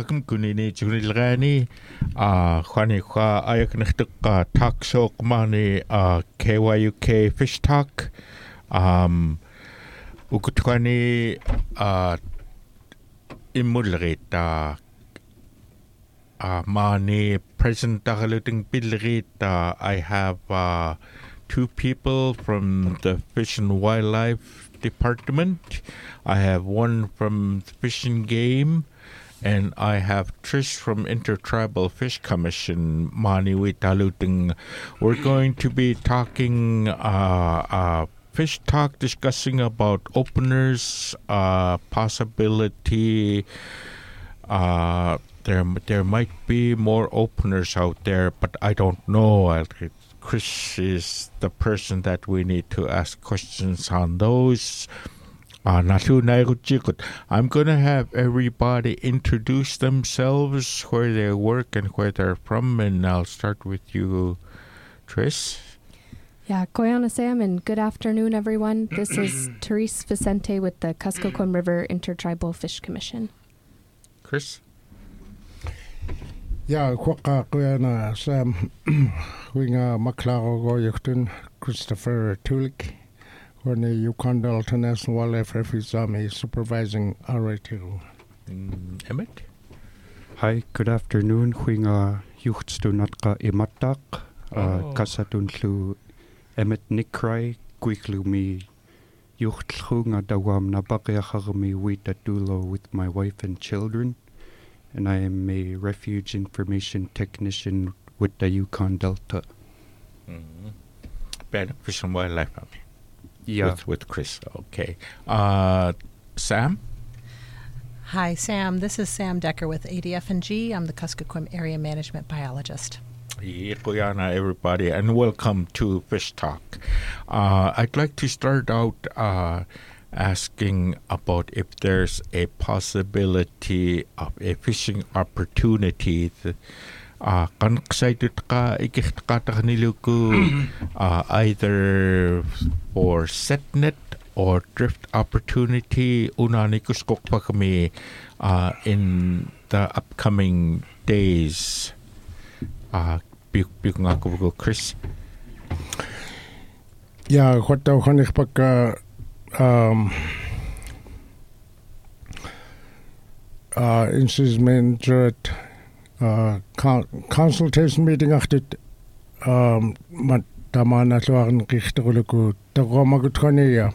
welcome kunini junilgani khani kha ayaknihtuqa talk show mani KYUK Fish Talk ukutqani imulrita mani present tagaluting pilrita. I have two people from the Fish and Wildlife Department. I have one from the Fish and Game, and I have Trish from Intertribal Fish Commission. Mani Witaluting. We're going to be talking fish talk, discussing about openers, possibility. There might be more openers out there, but I don't know. Chris is the person that we need to ask questions on those. I'm going to have everybody introduce themselves, where they work and where they're from, and I'll start with you, Tris. Yeah, Koyana Sam, and good afternoon, everyone. This is Therese Vicente with the Kuskokwim River Intertribal Fish Commission. Chris? Yeah, Koyana Sam, Winga Maklago Yukton, Christopher Tulik, when the Yukon Delta National Wildlife Refuge Army supervising RA2. Emmett? Hi, good afternoon. Winga Yuchtstunatka Imatak, Kasatun Emmett Nikrai, Quiklumi Yuchtlunga Dawam Nabakiaharmi Witatulo with my wife and children. And I am a refuge information technician with the Yukon Delta. Fish and Wildlife Army. Yeah. With Chris. Okay. Sam? Hi, Sam. This is Sam Decker with ADF&G. I'm the Kuskokwim Area Management Biologist. Koyana, everybody, and welcome to Fish Talk. I'd like to start out asking about if there's a possibility of a fishing opportunity. Excited ka either for set net or drift opportunity unanikus pa kami in the upcoming days. Chris? Yeah, what the Honigpaka incident consultation meeting after Tamana Luan Richteruluku Tagomagutrania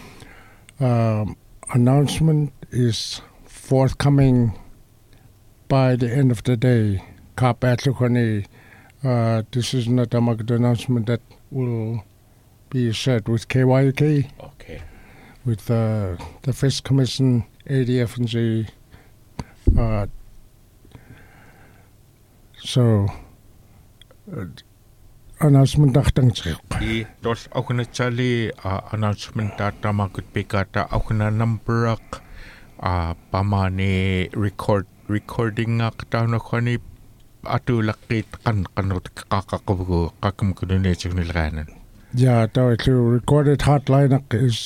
announcement is forthcoming by the end of the day. This is not a market announcement that will be shared with KYUK. Okay. With the Fish Commission, ADF&G. So, announcement dachtang Dos ook na chali announcement data makut pikata ook na number pamani recording akta na kani atulakit kanot kakamkununechunilganan. Yeah, the recorded hotline is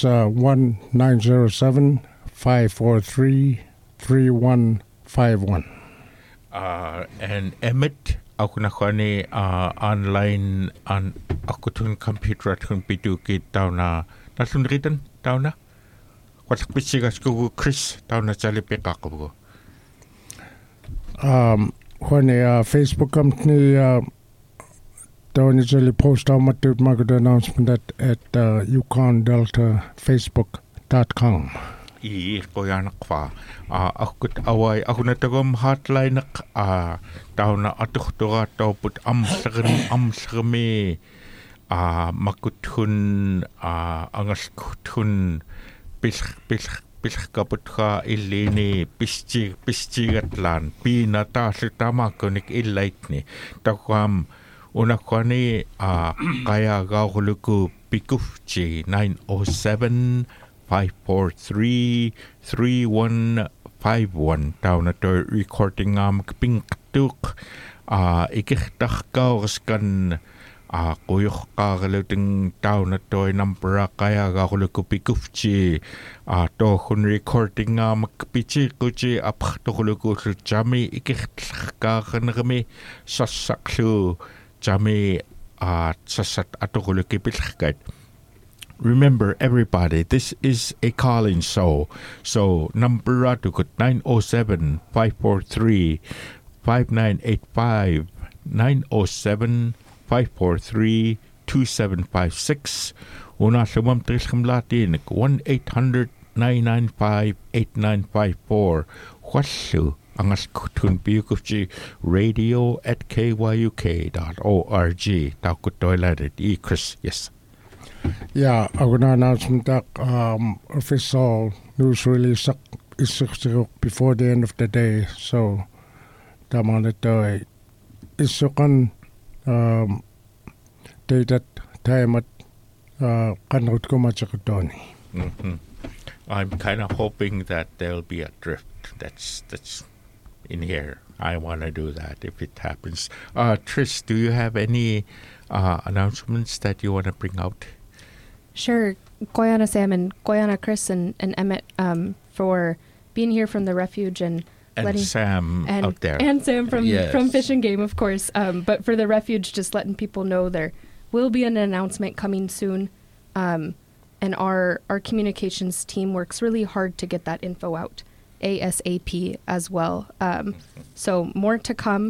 1907-543-3151. And Emmett, ako na kani online on ako tun computer at kung pidukit tao na nasunritan tao na. Watak pisigas ko Chris tao na chalipi kako. When a Facebook company don't usually post how much market announcement at Yukon Delta Facebook.com. Ko yan kwa. Ako away ako na tagom hotline tao na atuktura tao put amsrami makutun angas kutun Piskaputha ilini pistigatlan pinata sitama konik ilaitni takwam unakwani kaya gahuluku pikufchi 907-543-3151 tao na to recording kpingtuk ikiktakkauskan Kuyuk kagaluting tao na to'y nampara kaya kakulukupikufchi. To kun recording magpichi kuchi apaktukulukusul jami ikikakakanagami sasaklu jami sasat atukulukipilkat. Remember, everybody, this is a call-in show. So, number tukut 907-543-5985, 907-543-2756. Una lumam triskim latin 1-800-995-8954. Huaslu angas kutun biyukufji radio@kyuk.org. Taukut toilet Chris, yes. Yeah, I'm going to announcement that official news release is before the end of the day. So, Tamanito is sukan dated time at kanot ko machakotoni. I'm kind of hoping that there'll be a drift that's in here. I want to do that if it happens. Trish, do you have any announcements that you want to bring out? Sure. Koyana Sam and Koyana Chris and Emmett for being here from the refuge and letting Sam out there. And Sam from Fish and Game, of course. But for the refuge, just letting people know there will be an announcement coming soon. And our communications team works really hard to get that info out ASAP as well. So more to come.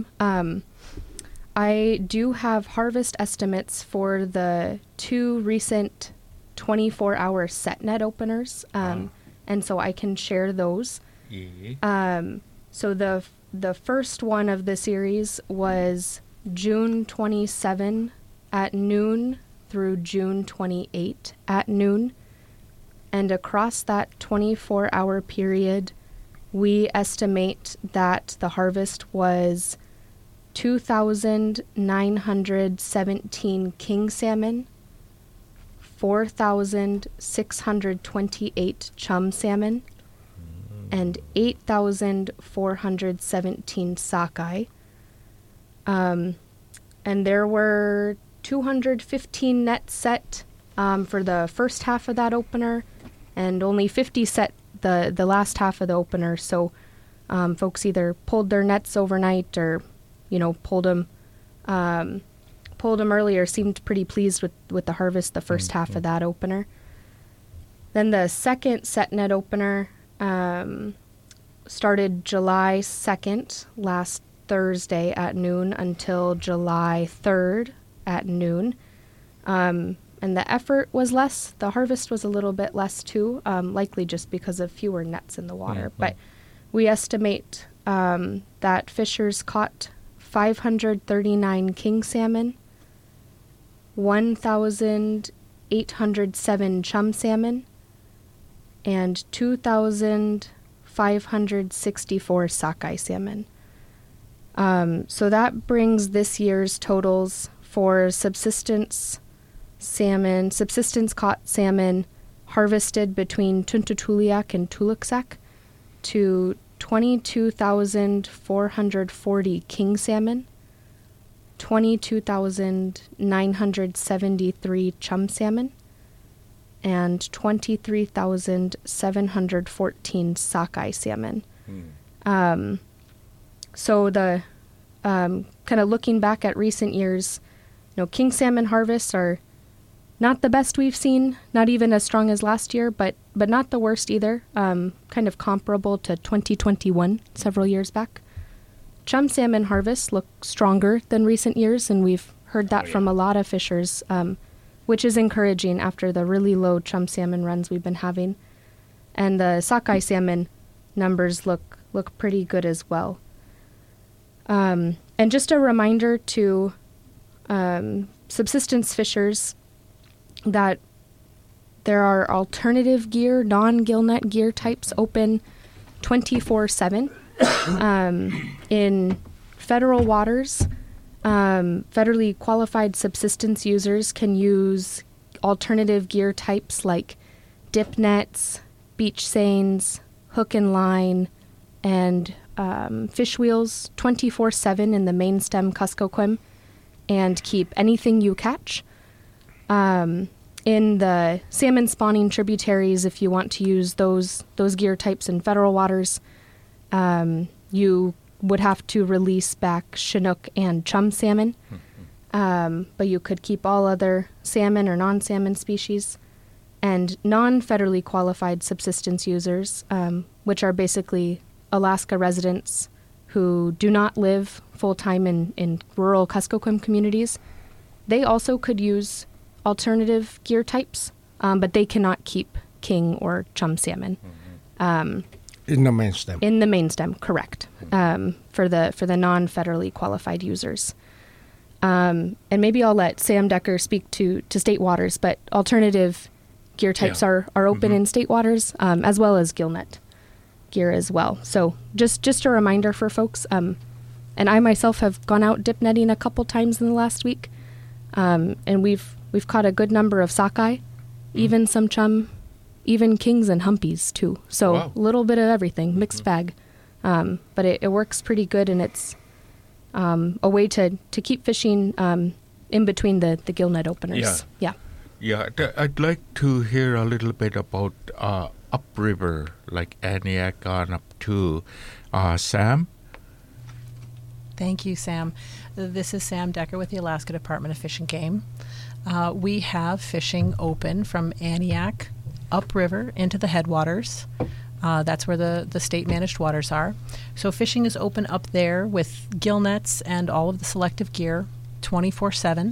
I do have harvest estimates for the 2 recent 24-hour SetNet openers, and so I can share those. So the first one of the series was June 27 at noon through June 28 at noon, and across that 24-hour period, we estimate that the harvest was 2,917 king salmon, 4,628 chum salmon, and 8,417 sockeye. And there were 215 nets set for the first half of that opener, and only 50 set the last half of the opener. So folks either pulled their nets overnight or, pulled them earlier, seemed pretty pleased with the harvest the first half of that opener. Then the second SetNet opener started July 2nd, last Thursday at noon, until July 3rd at noon. And the effort was less. The harvest was a little bit less too, likely just because of fewer nets in the water. But we estimate that fishers caught 539 king salmon, 1,807 chum salmon, and 2,564 sockeye salmon. So that brings this year's totals for subsistence caught salmon harvested between Tuntatuliak and Tuluksek to 22,440 king salmon, 22,973 chum salmon, and 23,714 sockeye salmon. So the kind of looking back at recent years, king salmon harvests are not the best we've seen, not even as strong as last year, but not the worst either, kind of comparable to 2021, several years back. Chum salmon harvests look stronger than recent years, and we've heard that from a lot of fishers, which is encouraging after the really low chum salmon runs we've been having. And the sockeye salmon numbers look pretty good as well. And just a reminder to subsistence fishers that there are alternative gear, non-gillnet gear types open 24/7 in federal waters. Federally qualified subsistence users can use alternative gear types like dip nets, beach seines, hook and line, and fish wheels 24/7 in the main stem Kuskokwim. and keep anything you catch. In the salmon spawning tributaries, if you want to use those gear types in federal waters, you would have to release back Chinook and chum salmon. But you could keep all other salmon or non-salmon species. And non-federally qualified subsistence users, which are basically Alaska residents who do not live full-time in rural Kuskokwim communities, they also could use alternative gear types, but they cannot keep king or chum salmon. In the main stem. In the main stem, correct. For the non-federally qualified users. And maybe I'll let Sam Decker speak to state waters, but alternative gear types are open in state waters, as well as gillnet gear as well. So just a reminder for folks. And I myself have gone out dip netting a couple times in the last week, and we've caught a good number of sockeye, even some chum, even kings and humpies too. So a little bit of everything, mixed bag. But it works pretty good, and it's a way to keep fishing in between the gillnet openers. Yeah. I'd like to hear a little bit about upriver, like Aniak on up to Sam. Thank you, Sam. This is Sam Decker with the Alaska Department of Fish and Game. We have fishing open from Aniak upriver into the headwaters. That's where the state-managed waters are. So fishing is open up there with gill nets and all of the selective gear 24/7.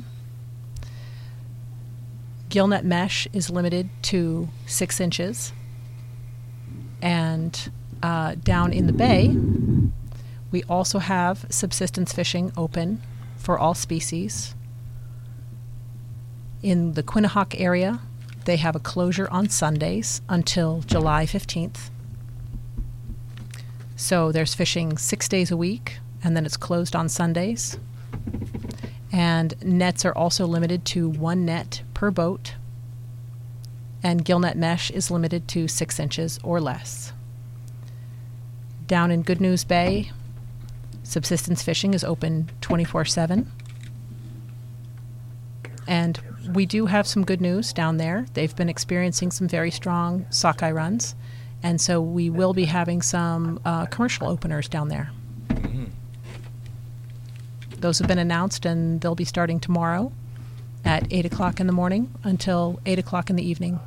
Gill net mesh is limited to 6 inches. And down in the bay, we also have subsistence fishing open for all species. In the Quinnahock area, they have a closure on Sundays until July 15th. So there's fishing 6 days a week, and then it's closed on Sundays. And nets are also limited to 1 net per boat. And gill net mesh is limited to 6 inches or less. Down in Good News Bay, subsistence fishing is open 24/7. And we do have some good news down there. They've been experiencing some very strong sockeye runs. And so we will be having some commercial openers down there. Those have been announced, and they'll be starting tomorrow at 8 o'clock in the morning until 8 o'clock in the evening.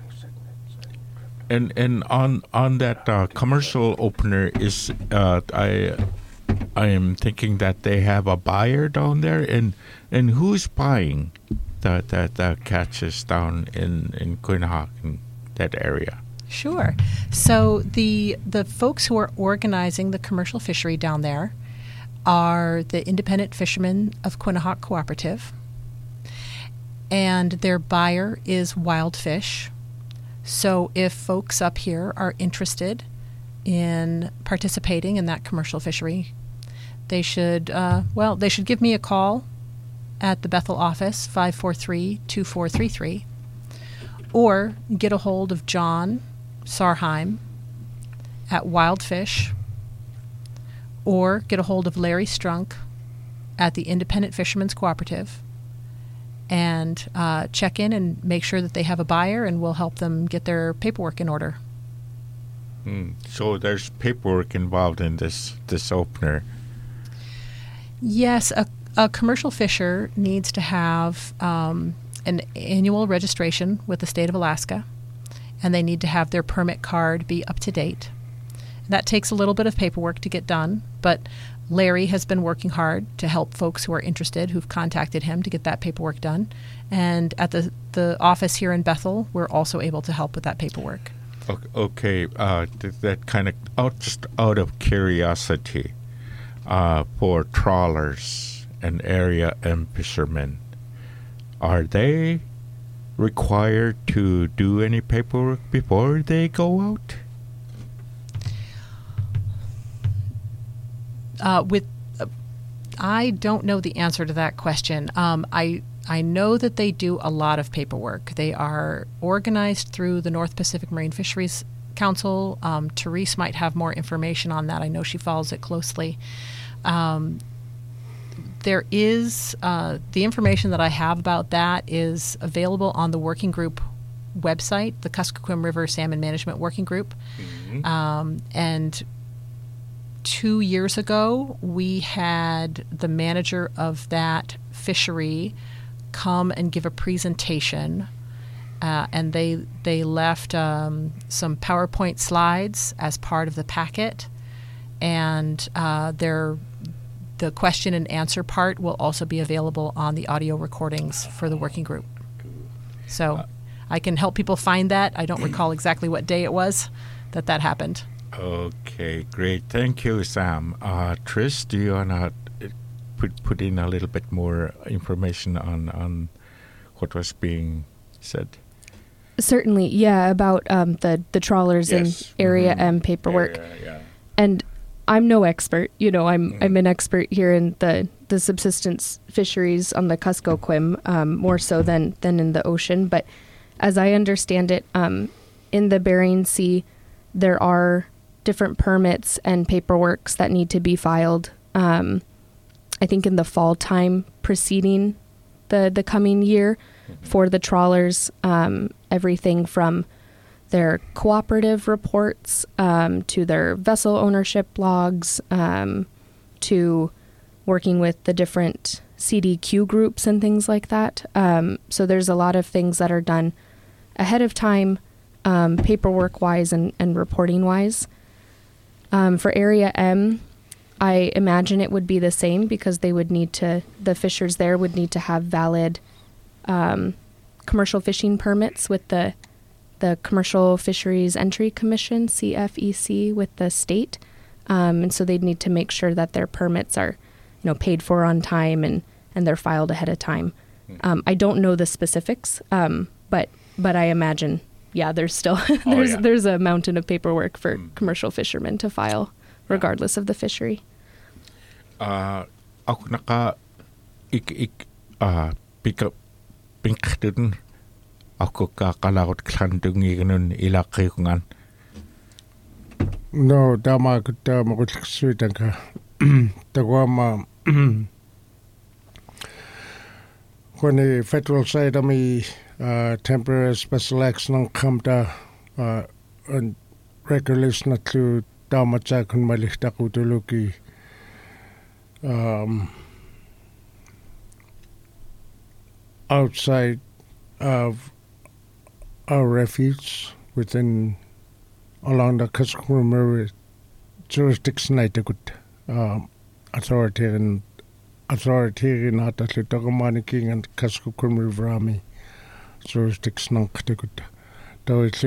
And on that commercial opener is I am thinking that they have a buyer down there, and who's buying the catches down in Quinnahock, in that area? Sure. So the folks who are organizing the commercial fishery down there are the Independent Fishermen of Quinnahock Cooperative, and their buyer is Wild Fish. So if folks up here are interested in participating in that commercial fishery, they should give me a call at the Bethel office, 543-2433, or get a hold of John Sarheim at Wild Fish, or get a hold of Larry Strunk at the Independent Fishermen's Cooperative, and check in and make sure that they have a buyer, and we'll help them get their paperwork in order. So there's paperwork involved in this opener. Yes, a commercial fisher needs to have an annual registration with the state of Alaska, and they need to have their permit card be up to date. That takes a little bit of paperwork to get done, but Larry has been working hard to help folks who are interested, who've contacted him to get that paperwork done. And at the office here in Bethel, we're also able to help with that paperwork. Okay, that kind of just out of curiosity, for trawlers and area and fishermen, are they required to do any paperwork before they go out? I don't know the answer to that question. I know that they do a lot of paperwork. They are organized through the North Pacific Marine Fisheries Council. Therese might have more information on that. I know she follows it closely. there is the information that I have about that is available on the working group website, the Kuskokwim River Salmon Management Working Group. And 2 years ago, we had the manager of that fishery come and give a presentation, and they left some PowerPoint slides as part of the packet, and the question and answer part will also be available on the audio recordings for the working group. So I can help people find that. I don't recall exactly what day it was that happened. Okay, great. Thank you, Sam. Trish, do you want to put in a little bit more information on what was being said? Certainly, yeah, about the trawlers and Area M paperwork. And I'm no expert. I'm an expert here in the subsistence fisheries on the Kuskokwim, more so than in the ocean. But as I understand it, in the Bering Sea, there are different permits and paperworks that need to be filed. I think in the fall time preceding the coming year for the trawlers, everything from their cooperative reports to their vessel ownership logs to working with the different CDQ groups and things like that. So there's a lot of things that are done ahead of time, paperwork-wise and reporting-wise. For Area M, I imagine it would be the same because the fishers there would need to have valid commercial fishing permits with the Commercial Fisheries Entry Commission, CFEC, with the state. And so they'd need to make sure that their permits are, paid for on time and they're filed ahead of time. I don't know the specifics, but I imagine, there's still there's a mountain of paperwork for commercial fishermen to file, regardless of the fishery. Ako naka pick up pinkdun ako kakalagot klandungi ganun ilakrikungan. No, dama kita makutsuksuitan ka. Tagwama when the federal side of me temporary special action kamta and regulation to dama kun malikta kutuluki outside of our refuge within along the Kuskokwim River jurisdiction authoritarian at the Togamani King and Kuskokwim River Army jurisdiction ktikut. Though it's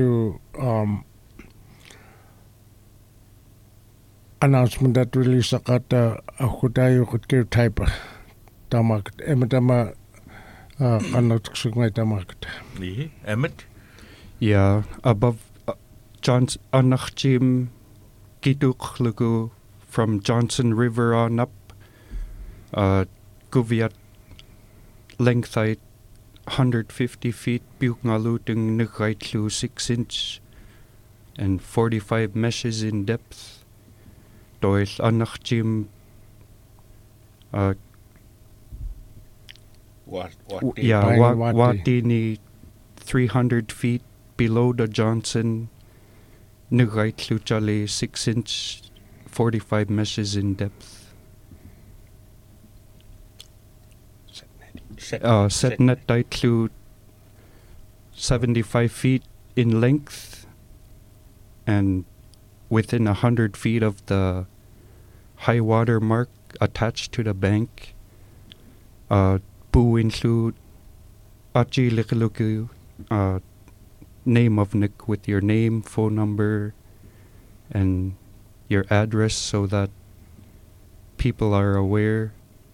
announcement that release akata akudayo could give type tamak emetama kanotsugnay tamak. Emmett? Yeah, above John's Anachjim Gituk Lugu from Johnson River on up, Guviat length 150 feet, Buknaluting Nikaitlu 6 inch, and 45 meshes in depth. Doil Anachjim Watini 300 feet below the Johnson Nikaitlu Chale 6 inch, 45 meshes in depth. Setnet Daitlu 75 feet in length and within 100 feet of the high water mark attached to the bank. Bu include Achi Likiluku name of Nick with your name, phone number, and your address so that people are aware.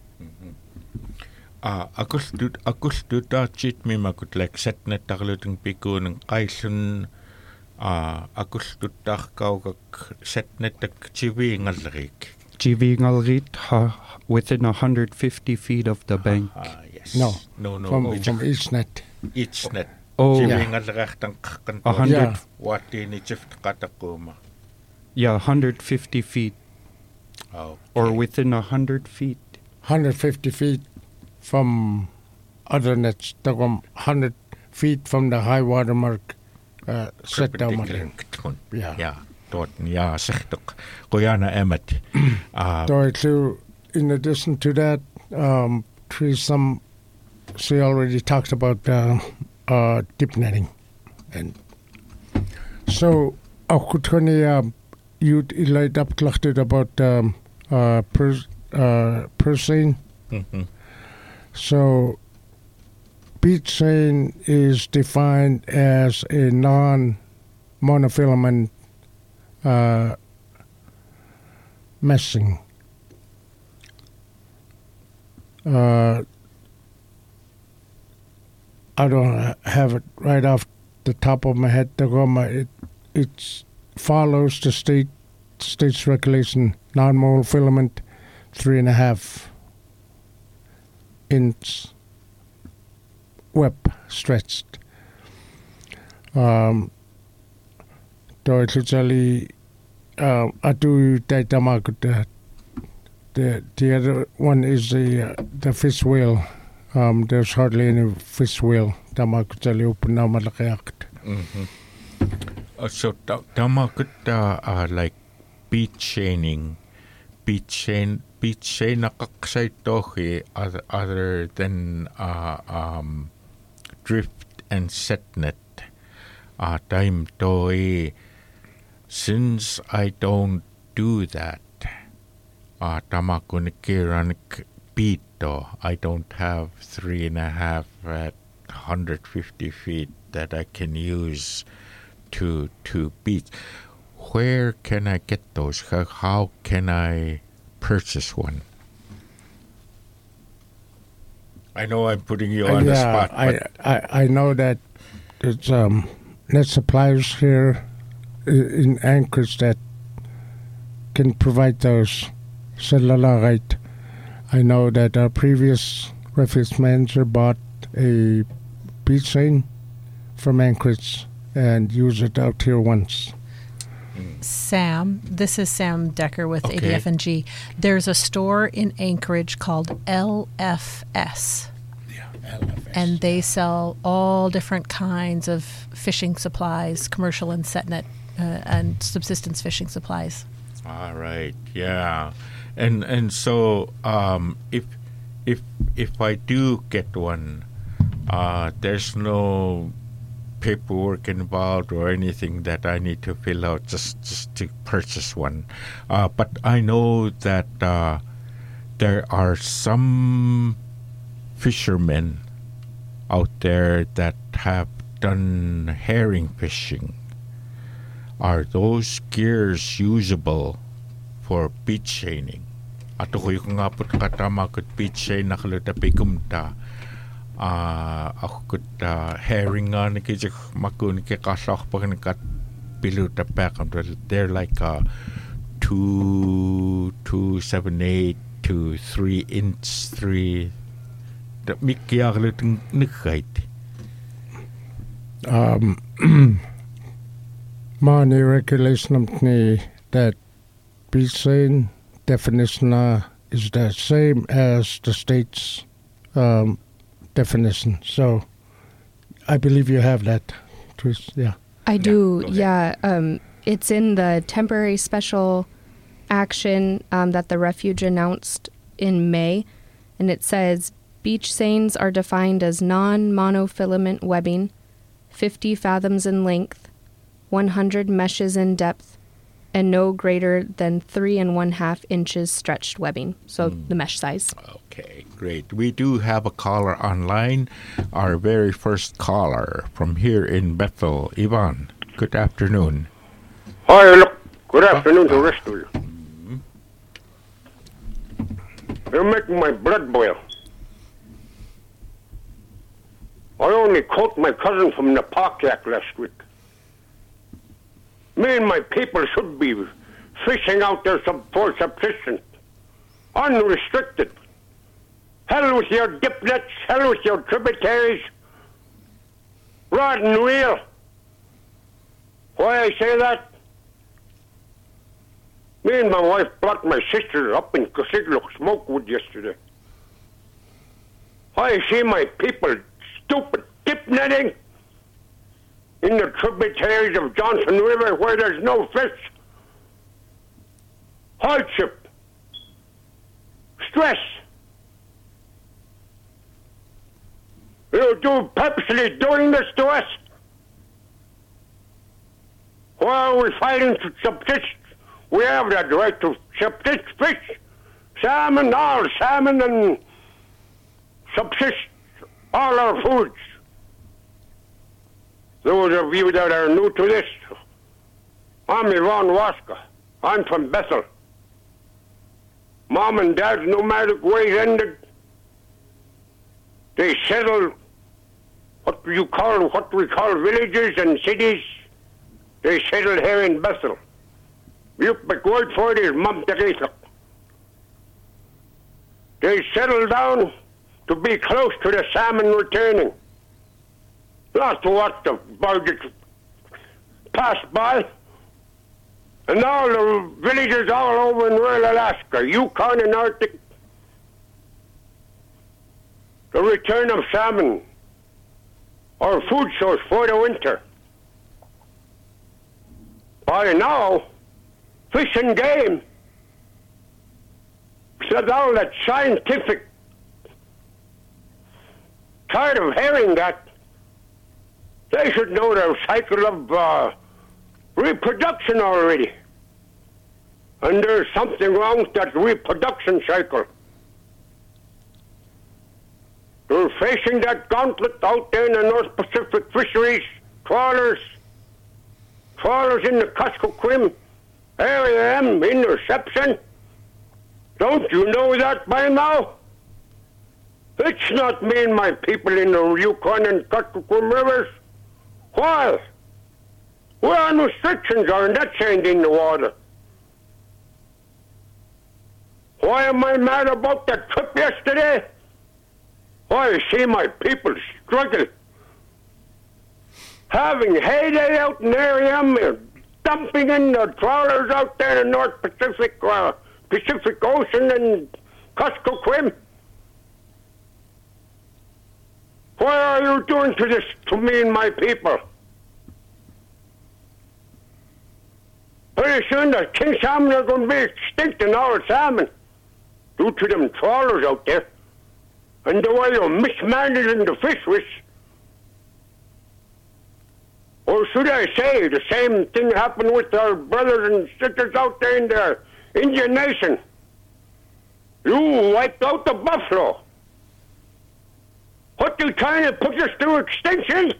Akultuta chit mi makut like setnet takluting piku ng kaisun akultuta kaugak setnet tak chiwi ngalrik. Chiwi ngalrit within 150 feet of the bank. Yes. No. No. From each net. Each net. Oh, chiwi ngalrik tang kakan. 100. Wati ni chift katakuma. Yeah, 150 feet. Okay. Or within 100 feet. 150 feet from other nets. Tagom 100 feet from the high water mark. Set down malin. Yeah. Ja, sechtok. Koyana Emmet. In addition to that, she already talked about deep netting. And so, Akutoni, you'd light up collected about Persane. Mm-hmm. So, beach seine is defined as a non-monofilament meshing. I don't have it right off the top of my head. It follows the state's regulation, non-monofilament, 3.5 inch web stretched. Deutschally, I do that. The other one is the fish whale. There's hardly any fish whale. Damakutali open now malakayak. So damakut like beach chaining, beach chain nakaksaitohi other than drift and set net. Time toy. Since I don't do that, tamakunikiran pito, I don't have 3.5 at 150 feet that I can use to beat. Where can I get those? How can I purchase one? I know I'm putting you on the spot. I know that it's net suppliers here in Anchorage that can provide those. Right. I know that our previous refuge manager bought a beach seine from Anchorage and used it out here once. Sam, this is Sam Decker with ADF&G. There's a store in Anchorage called LFS. LFS. And they sell all different kinds of fishing supplies, commercial and set net and subsistence fishing supplies. All right, yeah, and so if I do get one, there's no paperwork involved or anything that I need to fill out just to purchase one. But I know that there are some fishermen out there that have done herring fishing. Are those gears usable for beach chaining? Ato ko yung nga po katama ko beach chain na kaluta pikumta. Ako ko herring nga na kaya makun kaya kasak pa ka piluta pa. They're like 2.78 to 3 inch 3. Mikya kalutang nikait. Money regulation that beach seine definition is the same as the state's definition. So I believe you have that, Tris. Yeah. I do. Yeah. It's in the temporary special action that the refuge announced in May, and it says beach seines are defined as non-monofilament webbing, 50 fathoms in length, 100 meshes in depth, and no greater than 3.5 inches stretched webbing. So the mesh size. Okay, great. We do have a caller online. Our very first caller from here in Bethel. Ivan, good afternoon. Hi, look. Good afternoon to the rest of you. You're making my blood boil. I only caught my cousin from the Napakiak last week. Me and my people should be fishing out there for subsistence. Unrestricted. Hell with your dip nets, hell with your tributaries. Rod and reel. Why I say that? Me and my wife brought my sister up in Casiglok Smokewood yesterday. I see my people stupid dip netting in the tributaries of Johnson River where there's no fish. Hardship. Stress. You purposely doing this to us? Why are we fighting to subsist? We have that right to subsist fish, salmon, all salmon, and subsist all our foods. Those of you that are new to this, I'm Yvonne Waska. I'm from Bethel. Mom and Dad's nomadic ways ended. They settled what we call villages and cities. They settled here in Bethel. Yupik word for it is Mamtakisuk. They settled down to be close to the salmon returning. Not to watch the barges pass by. And all the villages all over in rural Alaska, Yukon and Arctic, the return of salmon, our food source for the winter. By now, fish and game, said all that scientific, tired of hearing that, they should know the cycle of reproduction already. And there's something wrong with that reproduction cycle. They're facing that gauntlet out there in the North Pacific fisheries, trawlers in the Kuskokwim area, interception. Don't you know that by now? It's not me and my people in the Yukon and Kuskokwim rivers. Why? We're on restrictions, and that's ain't in the water. Why am I mad about that trip yesterday? Why, I see my people struggle. Having heyday out in area, dumping in the trawlers out there in the North Pacific, Pacific Ocean and Kuskokwim. What are you doing to this, to me and my people? Pretty soon the king salmon are going to be extinct in our salmon due to them trawlers out there and the way you're mismanaging the fisheries. Or should I say, the same thing happened with our brothers and sisters out there in the Indian Nation. You wiped out the buffalo. What, you trying to put us through extinction?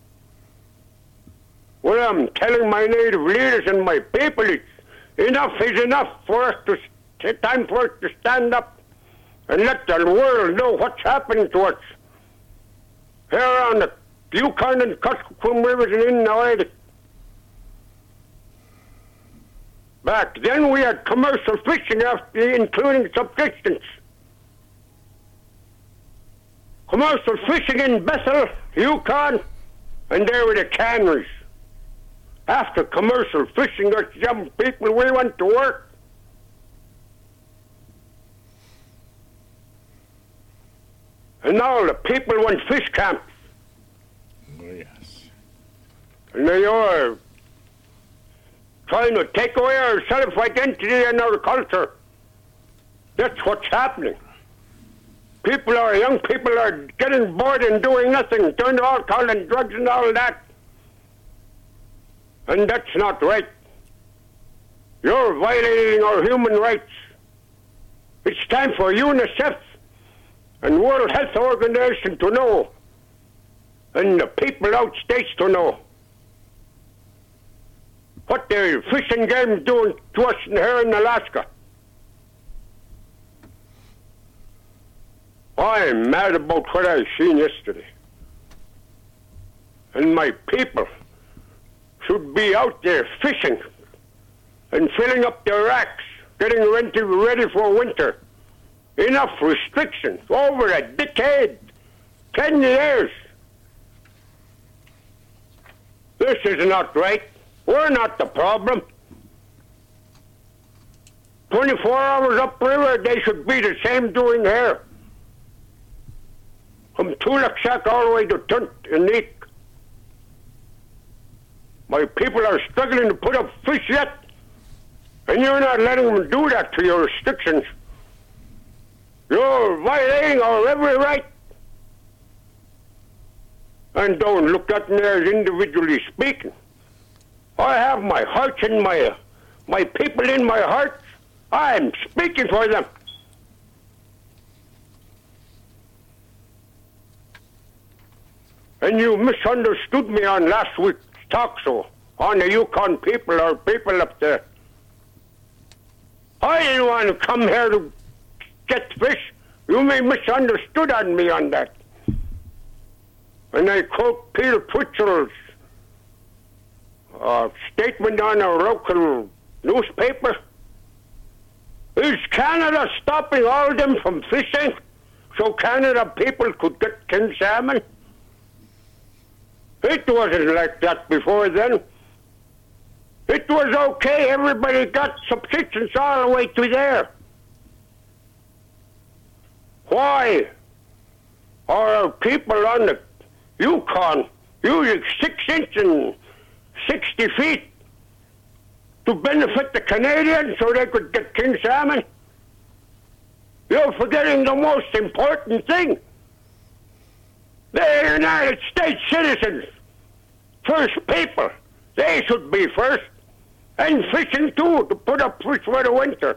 Well, I'm telling my native leaders and my people, enough is enough for us to, it's time for us to stand up and let the world know what's happening to us. Here on the Yukon and Kuskokwim rivers and in the Arctic. Back then we had commercial fishing, including subsistence. Commercial fishing in Bethel, Yukon, and there were the canneries. After commercial fishing, us young people, we went to work. And now the people want fish camps. Oh, yes. And they are trying to take away our self-identity and our culture. That's what's happening. Young people are getting bored and doing nothing, turn to alcohol and drugs and all that. And that's not right. You're violating our human rights. It's time for UNICEF and World Health Organization to know, and the people out states to know, what the fish and game doing to us here in Alaska. I'm mad about what I seen yesterday. And my people should be out there fishing and filling up their racks, getting ready for winter. Enough restrictions over a decade, 10 years. This is not right. We're not the problem. 24 hours upriver, they should be the same doing here. from Tulaksak all the way to Tunt and Neek. My people are struggling to put up fish yet, and you're not letting them do that to your restrictions. You're violating our every right. And don't look at me as individually speaking. I have my heart and my people in my heart. I'm speaking for them. And you misunderstood me on last week's talk show on the Yukon people or people up there. I didn't want to come here to get fish. You may misunderstood on me on that. And I quote Peter Twitchell's statement on a local newspaper. Is Canada stopping all them from fishing so Canada people could get king salmon? It wasn't like that before then. It was okay. Everybody got subsistence all the way to there. Why are people on the Yukon using 6 inches and 60 feet to benefit the Canadians so they could get king salmon? You're forgetting the most important thing. They're United States citizens. First people. They should be first. And fishing too, to put up fish for the winter.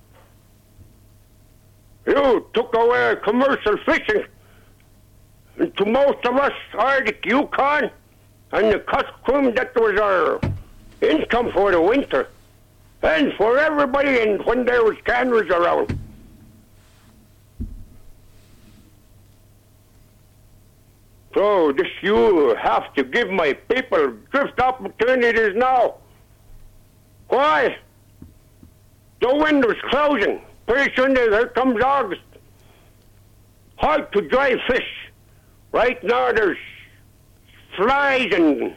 You took away commercial fishing. And to most of us, Arctic Yukon and the Kuskokwim, that was our income for the winter. And for everybody, and when there was cameras around. So this you have to give my people drift opportunities now. Why? The window's closing. Pretty soon here comes August. Hard to dry fish. Right now there's flies and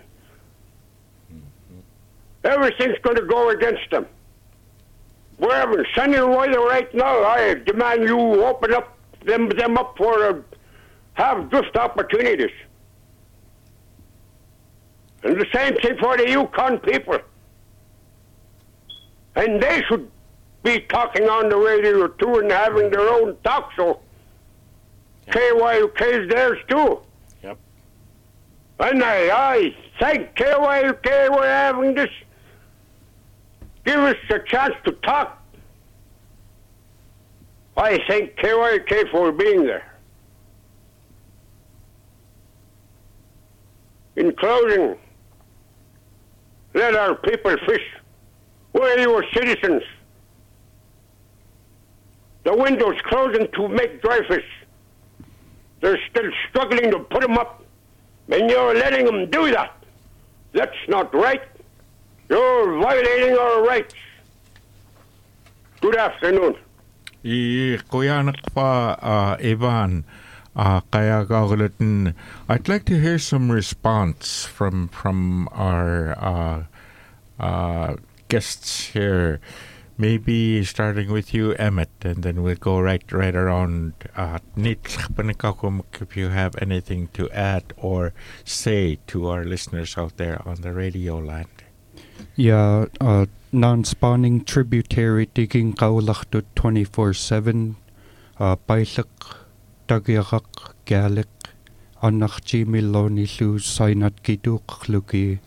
everything's going to go against them. We're having sunny weather right now. I demand you open up them up for have drift opportunities. And the same thing for the Yukon people. And they should be talking on the radio too and having their own talk show. KYUK is theirs too. Yep. And I thank KYUK for having this. Give us a chance to talk. I thank KYUK for being there. In closing, let our people fish. We're your citizens. The window's closing to make dry fish. They're still struggling to put them up, and you're letting them do that. That's not right. You're violating our rights. Good afternoon. Kuyanak pa Ivan. I'd like to hear some response from our guests here. Maybe starting with you, Emmett, and then we'll go right around. If you have anything to add or say to our listeners out there on the radio land. Yeah, non-spawning tributary digging kaulachtut 24/7. Pailak Tagirak Galik Anakchi Miloni Lu Sainat Kiduk Luki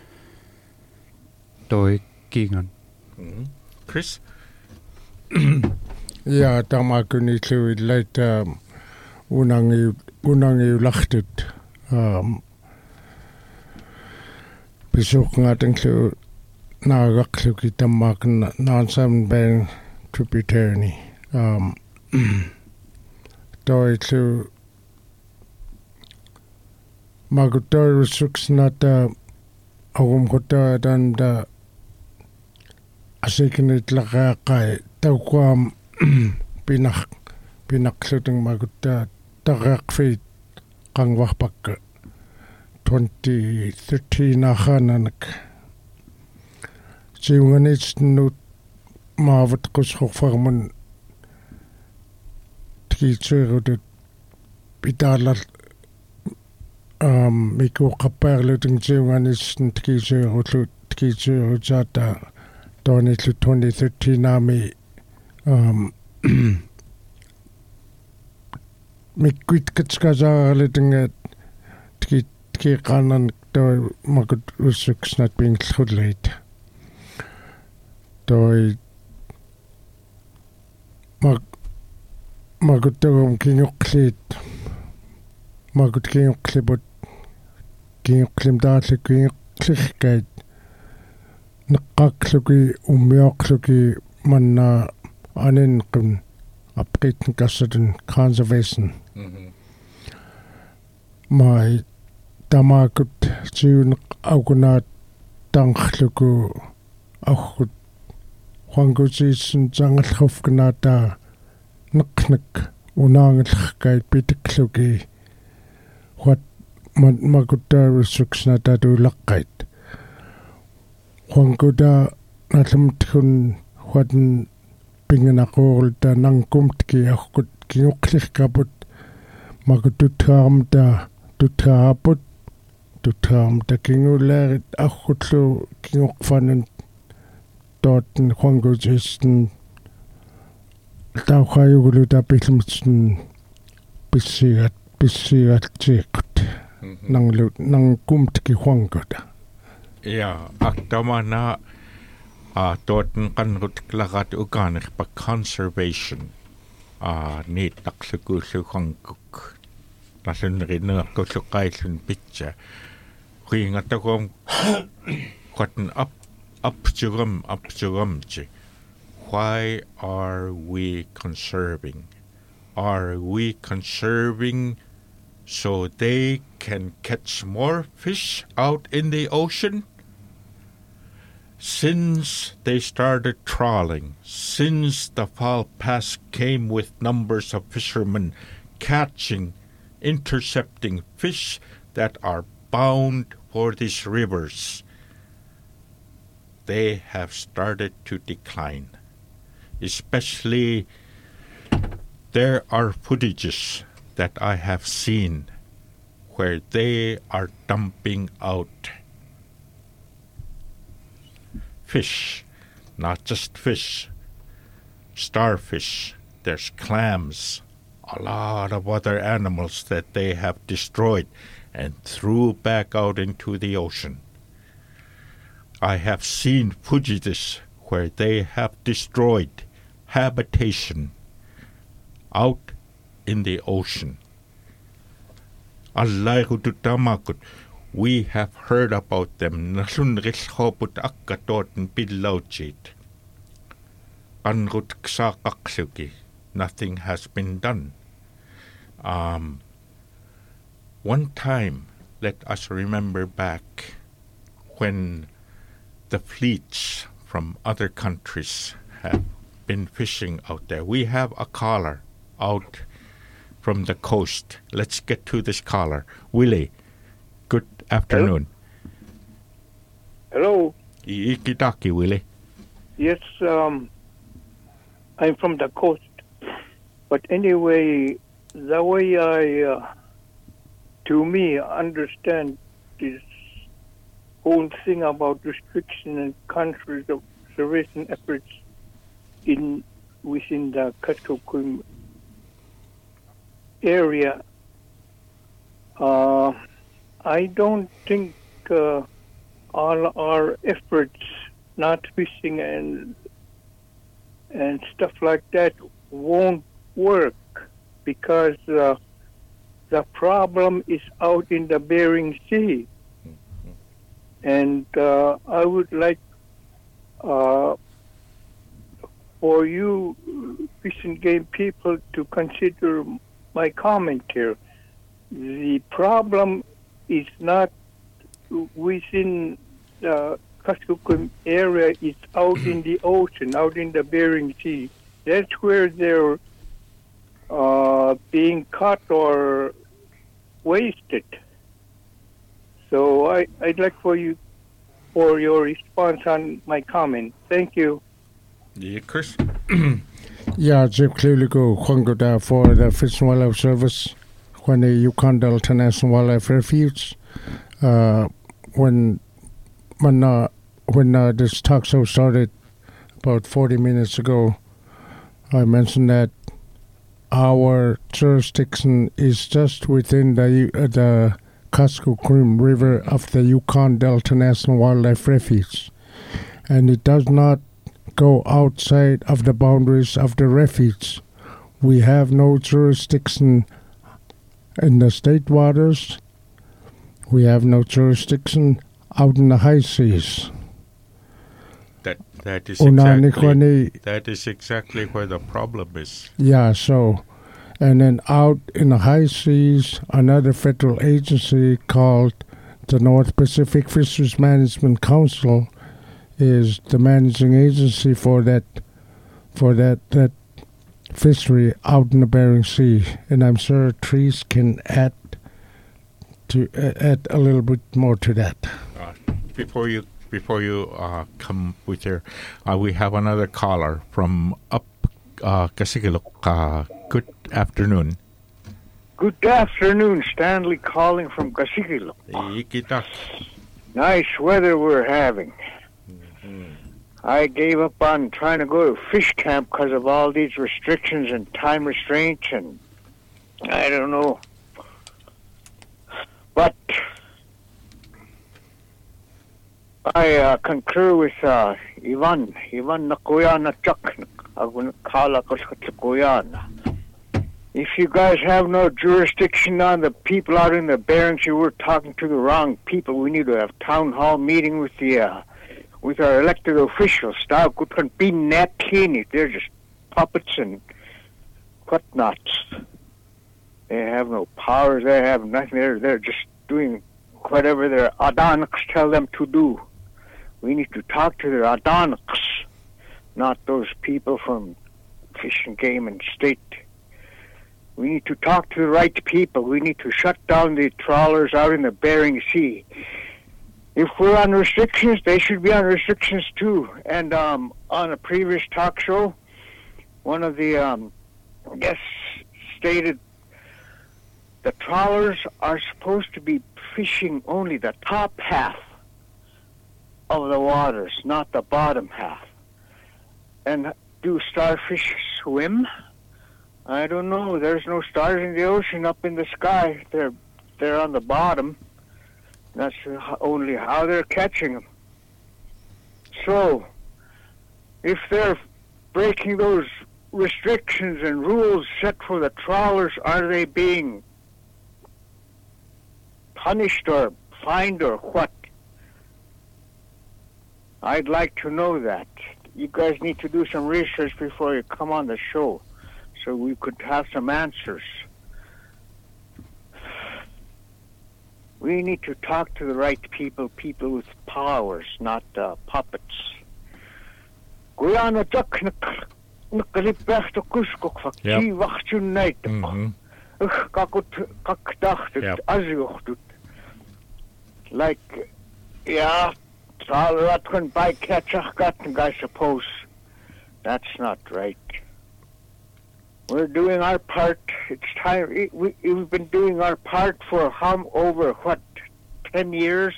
Doi Gingan. Chris? Ja, tama kuni tluid leit unangi lachtet besuch ngaten tlu nagakluki tamak non-sam bang tributary Doi tlu magutor suksnata agum kota dan asikinit laqaqai tauquam pinaqluteng magutta taqaqfit qangwarpakka 2013 axananak siunganitsnut maavat qusqorfarmun tikitsuirutut pitaallar miku qapaarluting tiunganisn tikisiirutaata toonillu 2013 naami mikkuit katskasaarlutinga tikiqaanan toi makut ussuksnat pingllulliit toi makutagum kinguqliit makut kinguqliput kinguqlim taallu kinguqlirkait neqqaaqluki ummioqluki manna aninqun apqitn kassatun conservation mai tamakut tiun aukunaat tanqluku auqut huangusiissun tangallrufknaata neqnek unaangellerkait pitikluki huat makuttaarussuksnatatuulaqqait huanguta nallumtkun huaten pingenaquurulta nangkumtki auqut kinguqlirkaput makututhaarmta tuthaaput tuthaarmta kingullaarit auqutlu kinguqfanun totten huangusiissun tauqayuguluta pillumtsun pissigattiiqut nangkumtki huanguta ja aktamana totten qanrutklarat ukaanirpa conservation niittaqlukuulluqankuk nallunrineerqulluqaillun pitsa qiingatagum qatten apsugamti. Why are we conserving? Are we conserving so they can catch more fish out in the ocean? Since they started trawling, since the Fall Pass came with numbers of fishermen catching, intercepting fish that are bound for these rivers, they have started to decline. Especially, there are footages that I have seen where they are dumping out fish, not just fish, starfish, there's clams, a lot of other animals that they have destroyed and threw back out into the ocean. I have seen footages where they have destroyed habitation out in the ocean. We have heard about them. Nothing has been done. One time, let us remember back when the fleets from other countries have been fishing out there. We have a caller out from the coast. Let's get to this caller. Willie, good afternoon. Hello. Ikitaki, Willie. Yes, I'm from the coast. But anyway, the way I, to me, understand this whole thing about restriction and conservation efforts within the Kuskokwim area, I don't think all our efforts, not fishing and stuff like that, won't work, because the problem is out in the Bering Sea. And I would like for you Fish and Game people to consider my comment here. The problem is not within the Kuskokwim area, it's out in the ocean, out in the Bering Sea. That's where they're being caught or wasted. So I'd like for your response on my comment. Thank you. Yeah, Chris? Yeah, Jim clearly go Huangoda for the Fish and Wildlife Service. when the Yukon Delta National Wildlife Refuge, when this talk show started about 40 minutes ago, I mentioned that our jurisdiction is just within the Kuskokwim River of the Yukon Delta National Wildlife Refuge, and it does not go outside of the boundaries of the refuge. We have no jurisdiction in the state waters. We have no jurisdiction out in the high seas. That is exactly where the problem is. Yeah, so, and then out in the high seas, another federal agency called the North Pacific Fisheries Management Council is the managing agency for that fishery out in the Bering Sea, and I'm sure Trees can add a little bit more to that. Before you come with your, we have another caller from up Kasikilok. Good afternoon. Good afternoon, Stanley calling from Kasikilok. Ikitak. Nice weather we're having. I gave up on trying to go to fish camp because of all these restrictions and time restraints, and I don't know. But I concur with Ivan Nakuyana Chak. If you guys have no jurisdiction on the people out in the Bering Sea, we're talking to the wrong people. We need to have town hall meeting with our elected officials. They're just puppets and whatnots. They have no powers. They have nothing. They're just doing whatever their Adanics tell them to do. We need to talk to their Adanics, not those people from Fish and Game and State. We need to talk to the right people. We need to shut down the trawlers out in the Bering Sea. If we're on restrictions, they should be on restrictions too. And on a previous talk show, one of the guests stated the trawlers are supposed to be fishing only the top half of the waters, not the bottom half. And do starfish swim? I don't know. There's no stars in the ocean up in the sky. They're on the bottom. That's only how they're catching them. So, if they're breaking those restrictions and rules set for the trawlers, are they being punished or fined or what? I'd like to know that. You guys need to do some research before you come on the show, so we could have some answers. We need to talk to the right people with powers, not puppets. Guyana duck nakalipach to kuskok fakti wachtun night. Kakut dachtet azuchtut. Like, yeah, Tralatkan by Ketchachgatn, I suppose. That's not right. We're doing our part. It's time. We've been doing our part for over 10 years?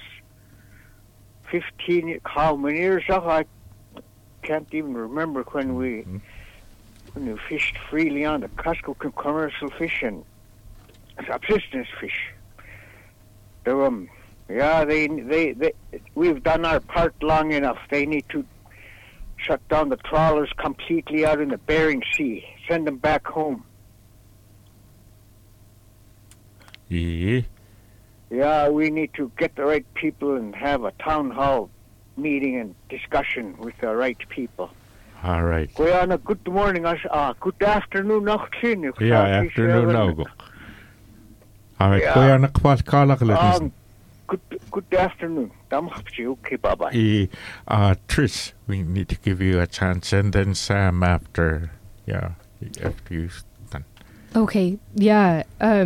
15, how many years? I can't even remember when we fished freely on the Kuskokwim commercial fish and subsistence fish. We've done our part long enough. They need to shut down the trawlers completely out in the Bering Sea. Send them back home. Yeah. Yeah, we need to get the right people and have a town hall meeting and discussion with the right people. All right. Guyana, good morning. Good afternoon. Yeah, afternoon. All right. Guyana, Good afternoon. Okay, bye-bye. Tris, we need to give you a chance, and then Sam after you've done. Okay, yeah.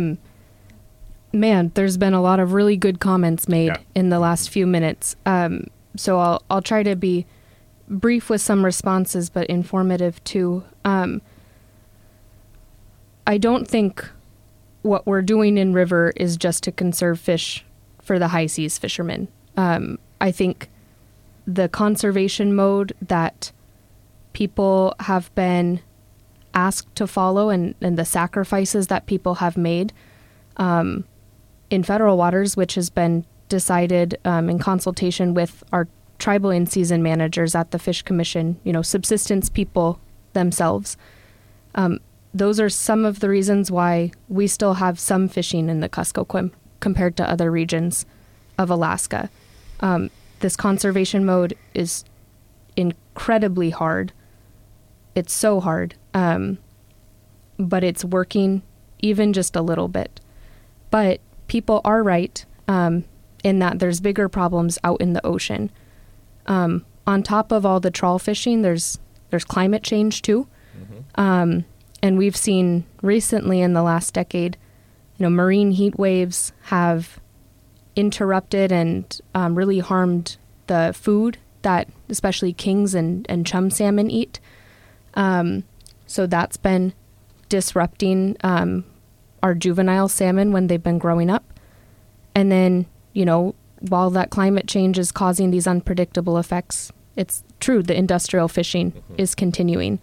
Man, there's been a lot of really good comments made in the last few minutes. So I'll try to be brief with some responses, but informative too. I don't think what we're doing in river is just to conserve fish for the high seas fishermen. I think the conservation mode that people have been asked to follow and the sacrifices that people have made in federal waters, which has been decided in consultation with our tribal in-season managers at the Fish Commission, subsistence people themselves. Those are some of the reasons why we still have some fishing in the Kuskokwim compared to other regions of Alaska. This conservation mode is incredibly hard. It's so hard, but it's working even just a little bit. But people are right in that there's bigger problems out in the ocean. On top of all the trawl fishing, there's climate change too. And we've seen recently in the last decade, marine heat waves have interrupted and really harmed the food that especially kings and chum salmon eat. So that's been disrupting our juvenile salmon when they've been growing up. And then, while that climate change is causing these unpredictable effects, it's true, the industrial fishing is continuing.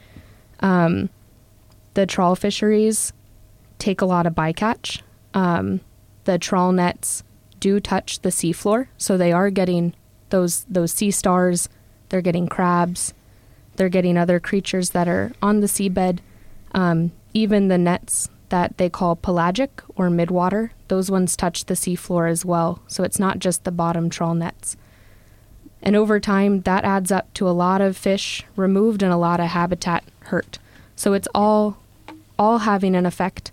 The trawl fisheries take a lot of bycatch. The trawl nets do touch the seafloor, so they are getting those sea stars, they're getting crabs, they're getting other creatures that are on the seabed. Even the nets that they call pelagic or midwater, those ones touch the seafloor as well, so it's not just the bottom trawl nets. And over time, that adds up to a lot of fish removed and a lot of habitat hurt. So it's all having an effect.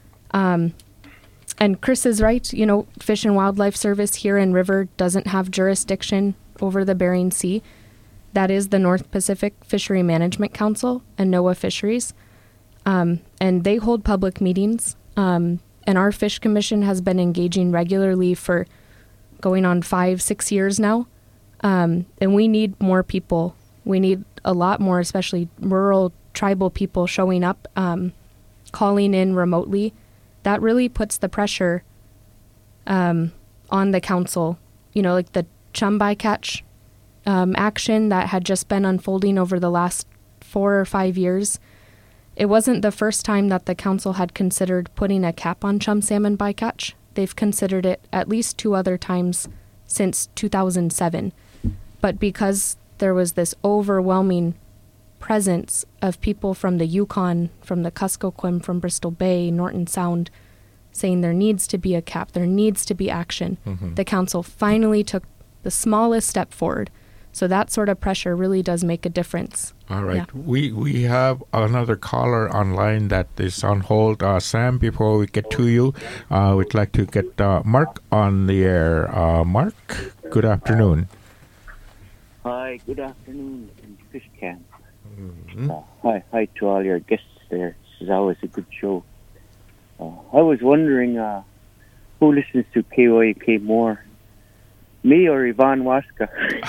And Chris is right, Fish and Wildlife Service here in River doesn't have jurisdiction over the Bering Sea. That is the North Pacific Fishery Management Council and NOAA Fisheries. And they hold public meetings. And our Fish Commission has been engaging regularly for going on 5-6 years now. And we need more people. We need a lot more, especially rural tribal people showing up, calling in remotely. That really puts the pressure on the council. Like the chum bycatch action that had just been unfolding over the last 4 or 5 years. It wasn't the first time that the council had considered putting a cap on chum salmon bycatch. They've considered it at least 2 other times since 2007. But because there was this overwhelming presence of people from the Yukon, from the Kuskokwim, from Bristol Bay, Norton Sound, saying there needs to be a cap, there needs to be action, the council finally took the smallest step forward. So that sort of pressure really does make a difference. All right. Yeah. We have another caller online that is on hold. Sam, before we get to you, we'd like to get Mark on the air. Mark, good afternoon. Hi, good afternoon in Fish Camp. Hi to all your guests there. This is always a good show. I was wondering who listens to KOAK more, me or Ivan Waska?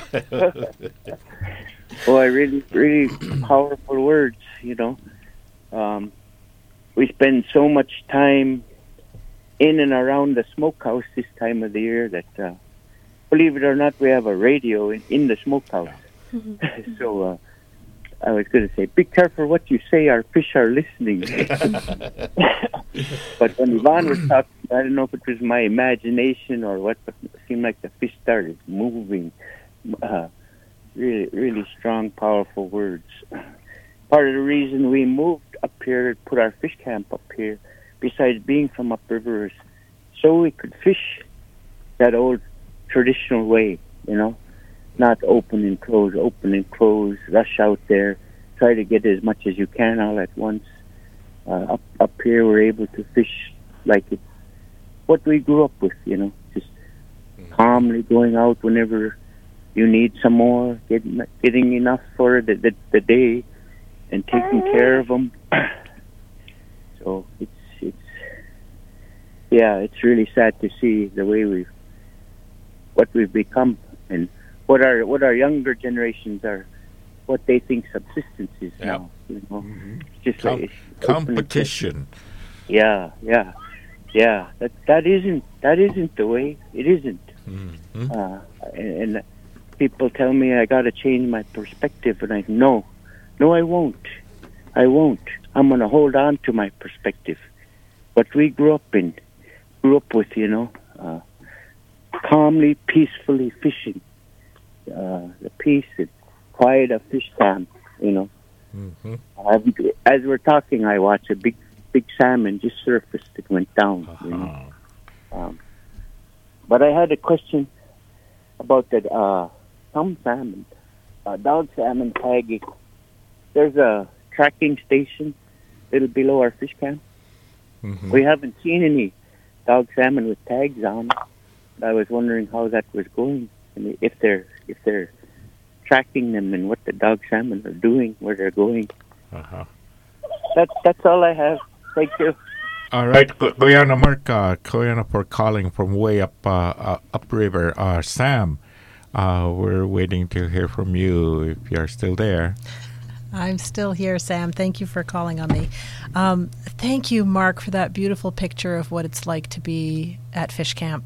Boy, really powerful words, We spend so much time in and around the smokehouse this time of the year that, believe it or not, we have a radio in the smokehouse. So I was going to say, be careful what you say, our fish are listening. But when Ivan was talking, I don't know if it was my imagination or what, but it seemed like the fish started moving. Really strong, powerful words. Part of the reason we moved up here, put our fish camp up here, besides being from upriver, is so we could fish that old traditional way, not open and close, rush out there, try to get as much as you can all at once. Up here we're able to fish like it's what we grew up with, just calmly going out whenever you need some more, getting enough for the day, and taking care of them. So it's really sad to see the way what we've become, and what our younger generations are, what they think subsistence is now. It's just competition. Yeah. Yeah, that isn't the way. It isn't. Mm-hmm. And people tell me I got to change my perspective, and no, I won't. I'm going to hold on to my perspective. What we grew up with, calmly, peacefully fishing, the peace and quiet of fish camp, Mm-hmm. As we're talking, I watch a big salmon just surfaced. It went down, But I had a question about that some salmon, dog salmon tagging. There's a tracking station little below our fish camp. Mm-hmm. We haven't seen any dog salmon with tags on. I was wondering how that was going, and if they're tracking them and what the dog salmon are doing, where they're going. Uh-huh. That's all I have. Thank you. All right, Koyana Mark, Koyana for calling from way upriver. Sam, we're waiting to hear from you if you're still there. I'm still here, Sam. Thank you for calling on me. Thank you, Mark, for that beautiful picture of what it's like to be at fish camp.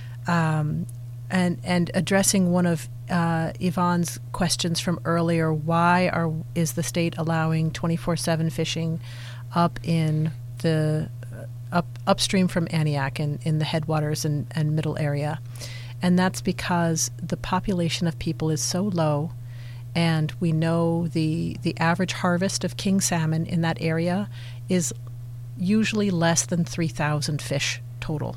And addressing one of Yvonne's questions from earlier, why is the state allowing 24/7 fishing up in the upstream from Aniak in the headwaters and middle area? And that's because the population of people is so low, and we know the average harvest of king salmon in that area is usually less than 3,000 fish total.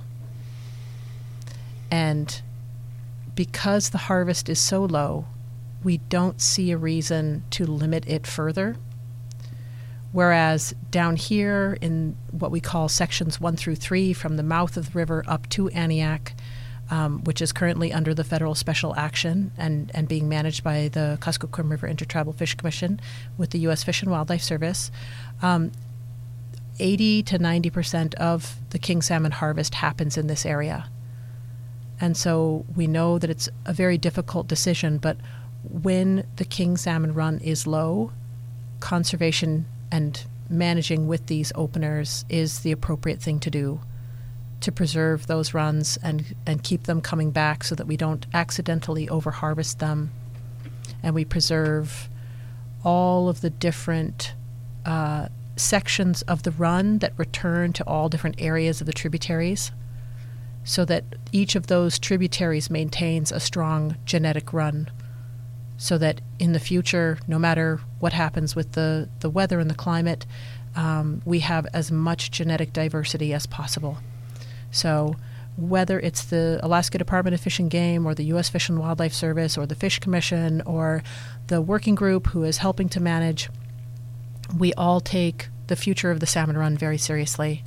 And because the harvest is so low, we don't see a reason to limit it further. Whereas down here in what we call sections 1 through 3, from the mouth of the river up to Aniak, which is currently under the federal special action and being managed by the Kuskokwim River Intertribal Fish Commission with the U.S. Fish and Wildlife Service, 80 to 90% of the king salmon harvest happens in this area. And so we know that it's a very difficult decision, but when the king salmon run is low, conservation and managing with these openers is the appropriate thing to do to preserve those runs and keep them coming back so that we don't accidentally overharvest them, and we preserve all of the different sections of the run that return to all different areas of the tributaries, so that each of those tributaries maintains a strong genetic run, so that in the future, no matter what happens with the weather and the climate, we have as much genetic diversity as possible. So whether it's the Alaska Department of Fish and Game or the U.S. Fish and Wildlife Service or the Fish Commission or the working group who is helping to manage, we all take the future of the salmon run very seriously.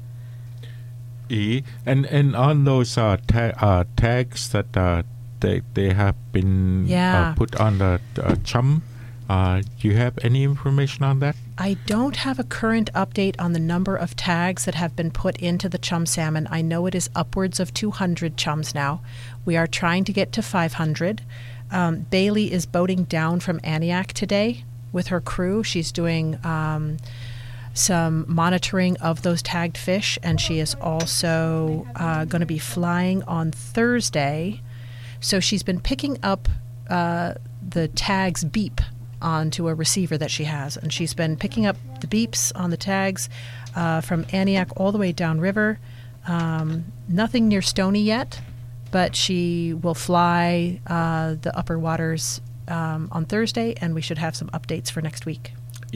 And on those tags that they have been put on the chum, do you have any information on that? I don't have a current update on the number of tags that have been put into the chum salmon. I know it is upwards of 200 chums now. We are trying to get to 500. Bailey is boating down from Aniak today with her crew. She's doing some monitoring of those tagged fish, and she is also going to be flying on Thursday. So she's been picking up the tags beep onto a receiver that she has, and she's been picking up the beeps on the tags from Aniak all the way downriver. Nothing near Stony yet, but she will fly the upper waters on Thursday, and we should have some updates for next week.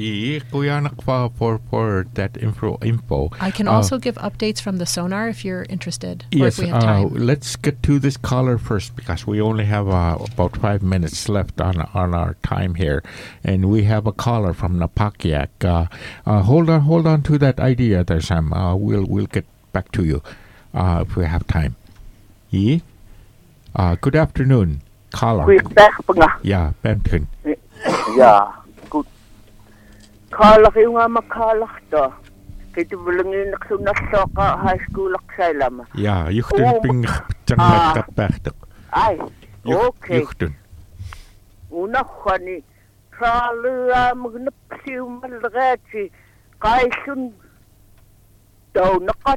For that info. I can also give updates from the sonar if you're interested. Yes, or if we have time. Let's get to this caller first, because we only have about 5 minutes left on our time here, and we have a caller from Napakiak. Hold on to that idea there, Sam. We'll get back to you if we have time. Good afternoon, caller. Yeah, Benton. Yeah. Kalak yung nga makalak to. Kaya bulangin naksunasok high school aksalam. Ja, juhtun ping jangat kapahtok. Ay, okay. Juhtun. Una khani tralua magnapsiu malgachi kaisun daw nakatak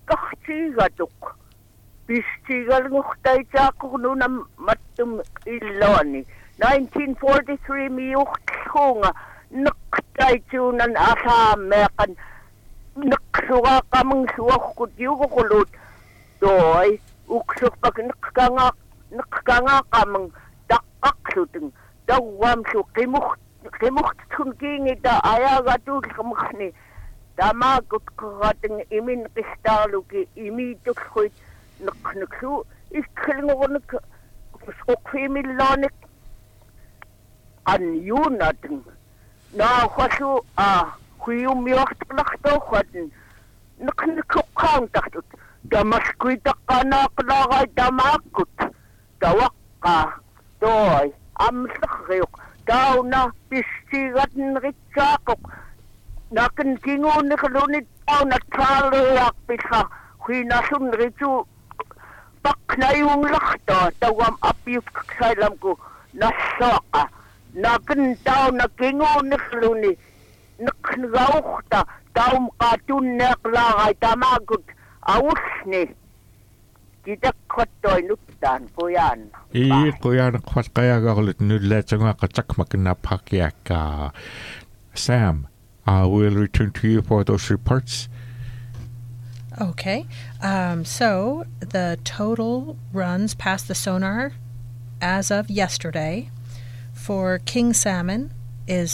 kahtigatuk. Pistigalnguktaitaakurnuna mattum illoni. 1943 miuhtunga naqtaitunan asaameqan naqsuga kamang suwakut yugukulut doi uksukpak naqkanga kamang taqaqsutung dawam su qimuhtun kingita ayagatul kamkhni tamakut qating imin qistaluki imitukhuit naqnuksu ikhlngonik sokfimillonik an yunating na khasu khuyum yoxtlaqto khatin naqnukang tahtut damaskuita kana qlaga damakut tawaqqa toy amsakhyuk dauna pistigatn ritsaaquk nakin kingun niklunit dauna tsalyak pisa khinasun ritu paknayung lakhta tawam apyuk sailamku nasaqa nakin dauna kingun nikluni nakngaukhta daum qatun neqlaga damakut ausni kita khottoy nuttan kuyan kuyan khotqayagagulit nullatsunga qatakmaknaphaqyaka. Sam, we'll return to you for those reports. Okay. So the total runs past the sonar as of yesterday for king salmon is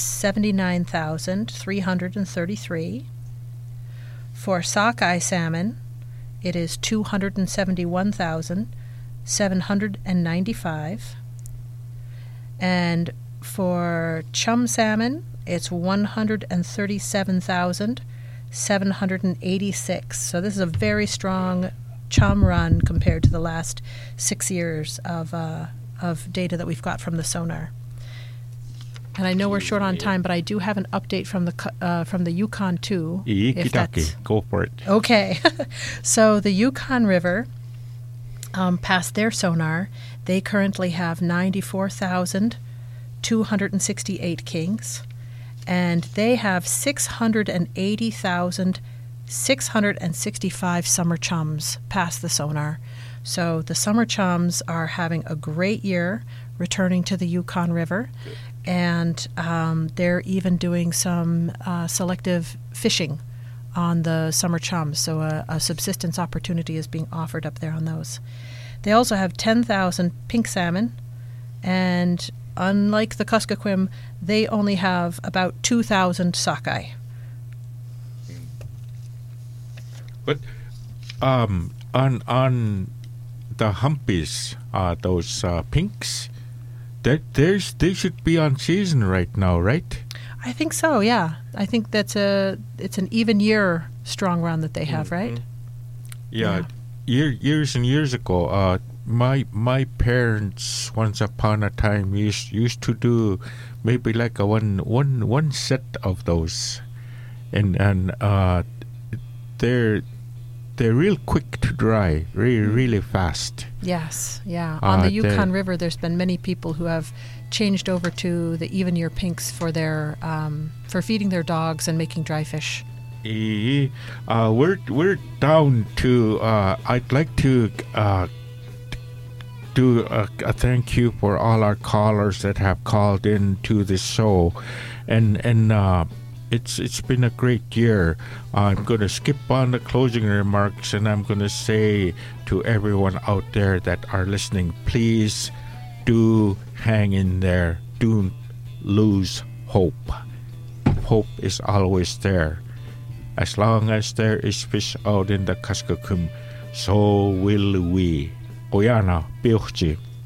79,333. For sockeye salmon, it is 271,795. And for chum salmon, it's 137,786. So this is a very strong chum run compared to the last 6 years of data that we've got from the sonar. And I know we're short on time, but I do have an update from the Yukon too. Go for it. Okay. So the Yukon River, past their sonar, they currently have 94,268 kings, and they have 680,665 summer chums past the sonar. So the summer chums are having a great year returning to the Yukon River. And they're even doing some selective fishing on the summer chums, so a subsistence opportunity is being offered up there on those. They also have 10,000 pink salmon, and unlike the Kuskokwim, they only have about 2,000 sockeye. But on the humpies, those pinks, they should be on season right now, right? I think so, yeah. I think it's an even year strong run that they have, right? Yeah. Years and years ago, my parents once upon a time used to do maybe like a one set of those, and they're real quick to dry, really fast. Yes, yeah. On the Yukon River, there's been many people who have changed over to the even year pinks for their for feeding their dogs and making dry fish. We're down to. I'd like to do a thank you for all our callers that have called in to this show, and it's been a great year. I'm going to skip on the closing remarks, and I'm going to say to everyone out there that are listening, please do hang in there. Don't lose hope. Hope is always there. As long as there is fish out in the Kuskokwim, so will we. Oyana, Biuchji.